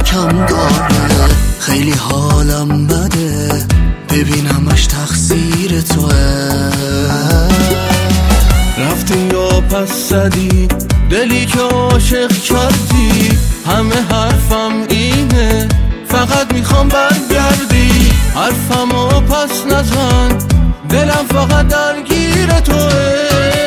کم داره. خیلی حالم بده ببینمش تقصیر توه. رفتی یا پس زدی دلی که عاشق کردی. همه حرفم اینه فقط میخوام برگردی. حرفمو پس نزن دلم فقط درگیر توه.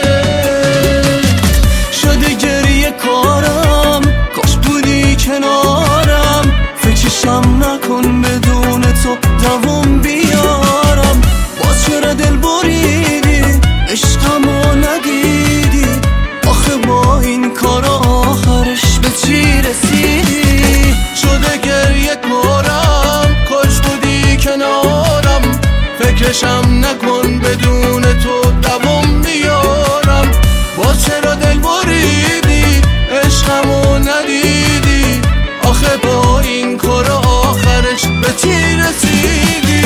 شده گریه کارم کاش بودی کنارم. فکرشم نکن بدون تو دوام بیارم. باز چرا دل بریدی عشقمو ندیدی. آخه با این کارا آخرش به چی رسیدی؟ شده گریه کارم کاش بودی کنارم. فکرشم نکن بدون تو دوام بیارم. باز چرا دل بریدی عشقمو ندیدی. آخه با این کارا آخرش به چی رسیدی؟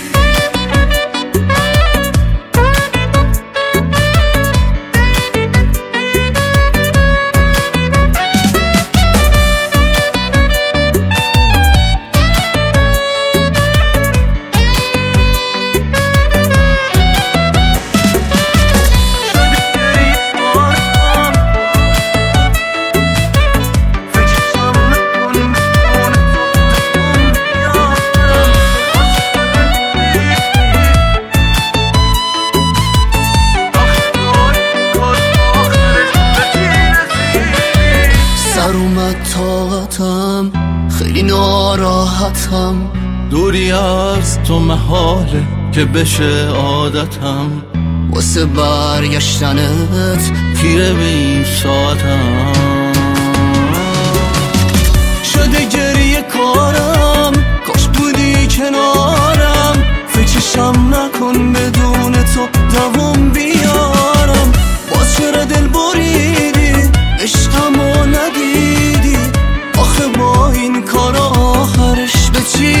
سر اومد طاقتم خیلی ناراحتم. دوری از تو محاله که بشه عادتم. واسه برگشتنت پیره به این ساعتم. شده گریه کارم کاش بودی کنارم. فکرشم نکن بدون تو دوام بیارم. باز چرا دل بریدی عشقمو ندیدی. آخه با این کارا آخرش به چی